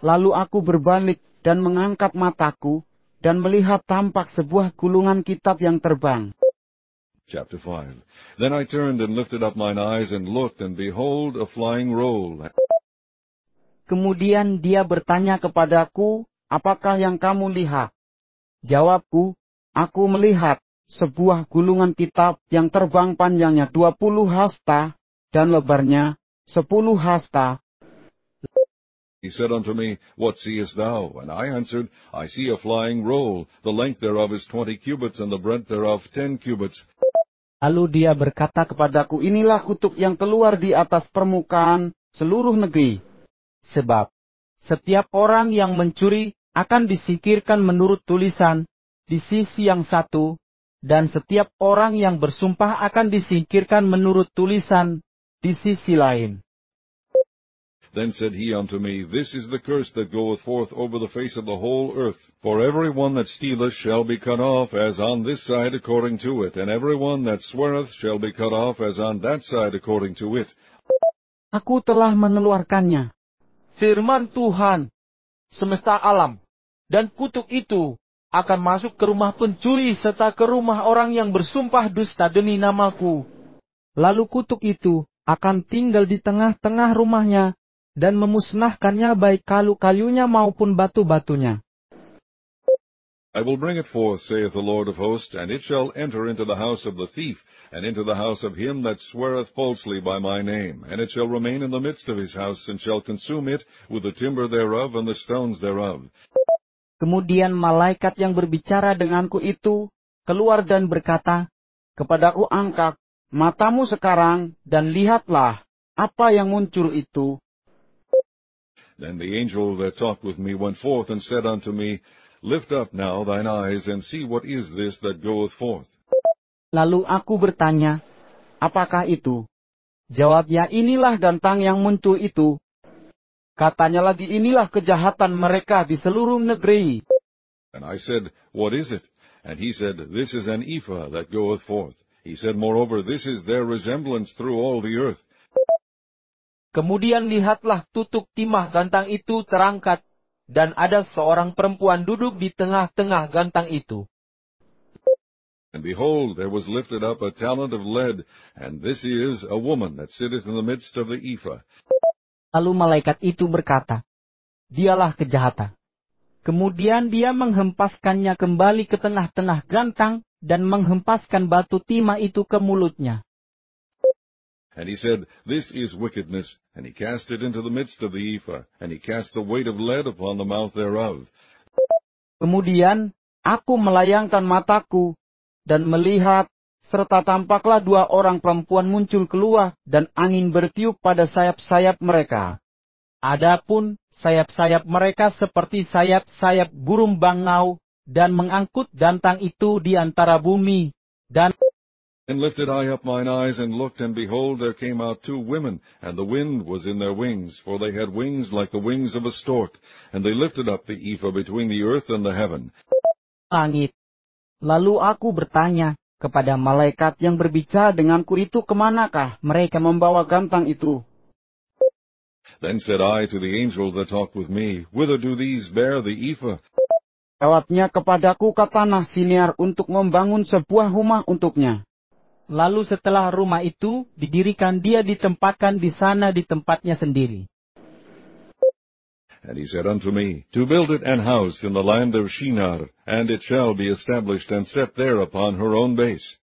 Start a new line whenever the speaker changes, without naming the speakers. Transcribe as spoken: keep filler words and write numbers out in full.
Lalu aku berbalik dan mengangkat mataku, dan melihat tampak sebuah gulungan kitab yang terbang.
Chapter five. Then I turned and lifted up mine eyes and looked, and behold, a flying roll.
Kemudian dia bertanya kepadaku, apakah yang kamu lihat? Jawabku, aku melihat sebuah gulungan kitab yang terbang panjangnya dua puluh hasta, dan lebarnya sepuluh hasta.
He said unto me, What seest thou? And I answered, I see a flying roll. The length thereof is twenty cubits, and the breadth thereof ten cubits.
Lalu dia berkata kepadaku, inilah kutub yang keluar di atas permukaan seluruh negeri. Sebab setiap orang yang mencuri akan disingkirkan menurut tulisan di sisi yang satu, dan setiap orang yang bersumpah akan disingkirkan menurut tulisan di sisi lain.
Then said he unto me, This is the curse that goeth forth over the face of the whole earth. For every one that stealeth shall be cut off, as on this side according to it, and every one that sweareth shall be cut off, as on that side according to it.
Aku telah mengeluarkannya,
firman Tuhan, semesta alam, dan kutuk itu akan masuk ke rumah pencuri serta ke rumah orang yang bersumpah dusta demi namaku.
Lalu kutuk itu akan tinggal di tengah-tengah rumahnya, dan memusnahkannya baik kayu-kayunya maupun batu-batunya.
I will bring it forth, saith the Lord of hosts, and it shall enter into the house of the thief, and into the house of him that sweareth falsely by my name, and it shall remain in the midst of his house, and shall consume it with the timber thereof and the stones thereof.
Kemudian malaikat yang berbicara denganku itu keluar dan berkata, kepadaku, angkat matamu sekarang, dan lihatlah apa yang muncul itu.
Then the angel that talked with me went forth and said unto me, Lift up now thine eyes, and see what is this that goeth forth.
Lalu aku bertanya, apakah itu? Jawabnya, inilah gantang yang muncul itu. Katanya lagi, inilah kejahatan mereka di seluruh negeri.
And I said, What is it? And he said, This is an ephah that goeth forth. He said, Moreover, this is their resemblance through all the earth.
Kemudian lihatlah tutuk timah gantang itu terangkat, dan ada seorang perempuan duduk di tengah-tengah gantang itu.
And behold, there was lifted up a talent of lead, and this is a woman that sitteth in the midst of the ephah.
Lalu malaikat itu berkata, dialah kejahatan. Kemudian dia menghempaskannya kembali ke tengah-tengah gantang, dan menghempaskan batu timah itu ke mulutnya.
And he said, This is wickedness. And he cast it into the midst of the ephah, and he cast the weight of lead upon the mouth thereof.
Kemudian aku melayangkan mataku, dan melihat, serta tampaklah dua orang perempuan muncul keluar, dan angin bertiup pada sayap-sayap mereka. Adapun sayap-sayap mereka seperti sayap-sayap burung bangau, dan mengangkut gantang itu di antara bumi, dan
And lifted I up mine eyes, and looked, and behold, there came out two women, and the wind was in their wings, for they had wings like the wings of a stork, and they lifted up the ephah between the earth and the heaven.
Langit. Lalu aku bertanya kepada malaikat yang berbicara denganku itu, kemanakah mereka membawa gantang itu?
Then said I to the angel that talked with me, Whither do these bear the ephah?
Jawabnya kepadaku, ke tanah Siniar untuk membangun sebuah rumah untuknya. Lalu setelah rumah itu didirikan, dia ditempatkan di sana di tempatnya sendiri.
And he said unto me, To build it an house in the land of Shinar, and it shall be established and set there upon her own base.